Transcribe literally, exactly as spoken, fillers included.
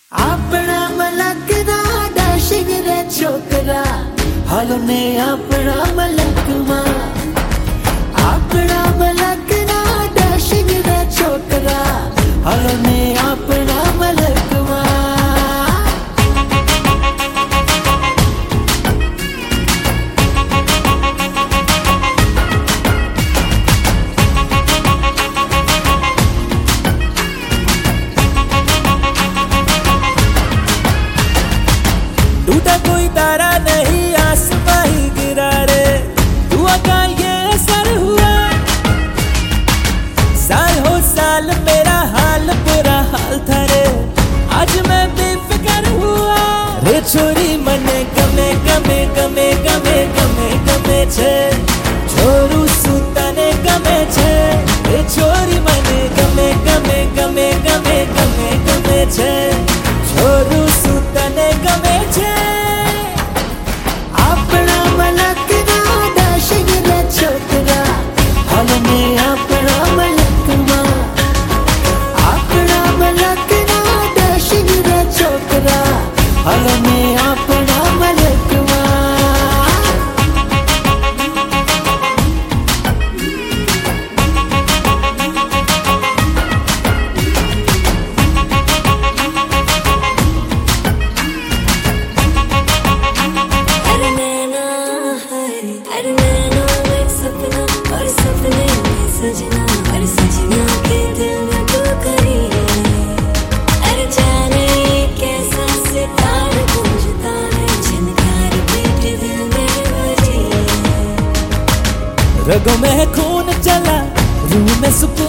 अपना मलक दा डैशिंग रे छोकरा हालो ने अपना मलक मा अपना मलक दा डैशिंग रे छोकरा हालो ने अपना मलक मा टूटा कोई तारा नहीं आसमां ही गिरा रे दुआ का ये असर हुआ साल हो साल मेरा हाल बुरा हाल था रे आज मैं बेफिक्र हुआ रे छोरी मने गमे गमे गमे गमे गमे गमे छे छोरू सुतने गमे छे रे छोरी मने गमे गमे गमे गमे गमे गमे छे छोरू सुतने गमे छे अपना मलक दा डैशिंग रे छोकरा हालो ने अपना मलक मा अपना मलक दा डैशिंग रे छोकरा हालो ने अपना मलक मा सजना और सजना के दिल में तू करी अरे जाने कैसा सितारा गूंजता है झनकार पीट दिल में बजी रगों में खून चला रूह में सुकून